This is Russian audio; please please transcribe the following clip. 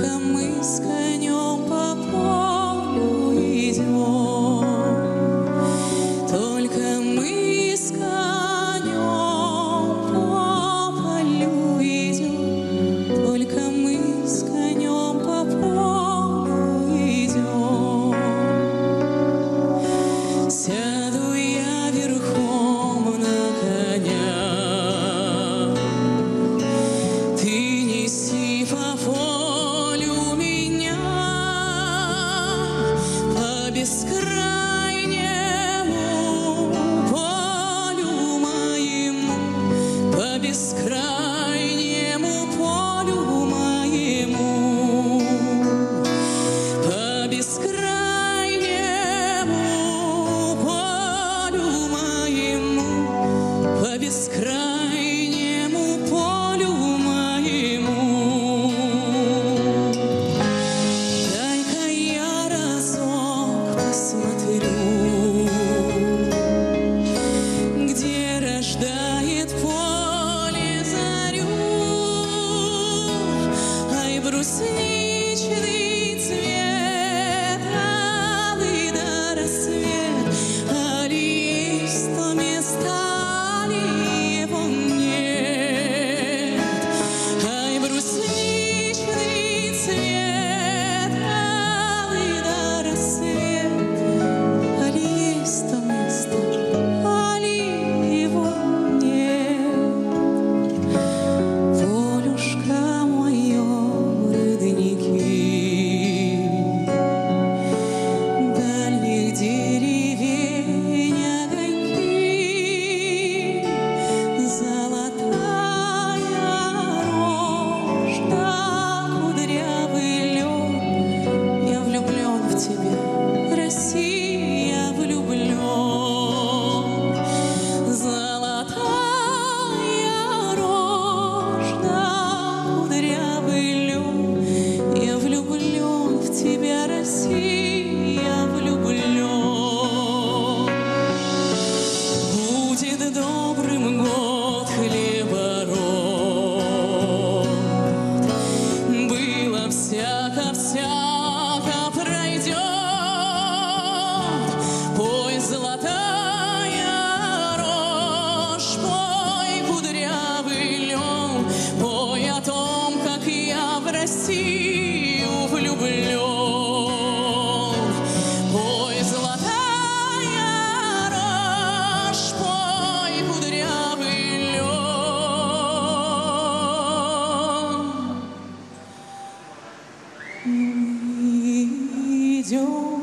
Только мы с конем по полю идем, только мы с конем по полю идем, только мы с конем по полю идем. Сяду я верхом на коня, ты неси по полю меня, по бескрайнему полю моему, по бескрайнему полю моему, по бескрайнему полю моему, по бескрайнему полю моему. Дай-ка я разок посмотрю, где рождает поле зарю. Ай, брусничный цвет, алый до рассвет, али есть то место, али его нет. Ай, брусничный цвет, алый до рассвет, али есть то место, али его нет. Полюшка моё в роднике дальних деревень огоньки, золотая рожь да кудрявый лёд. Я влюблен в тебя, Россия, влюблен. Золотая рожь да кудрявый лёд. Я влюблен в тебя, Россия, влюблен. Будет добрым год хлебород, было всяко пройдет. Пой, золотая рожь, пой, кудрявый лен, пой о том, как я в Россию влюблен. Пой, золотая рожь, пой, кудрявый лен. Мы идем